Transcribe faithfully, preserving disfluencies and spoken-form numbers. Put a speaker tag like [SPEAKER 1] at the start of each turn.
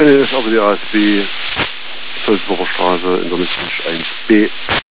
[SPEAKER 1] N S aber die A S B, Sulzbacher Straße in der Mittelsch eins b.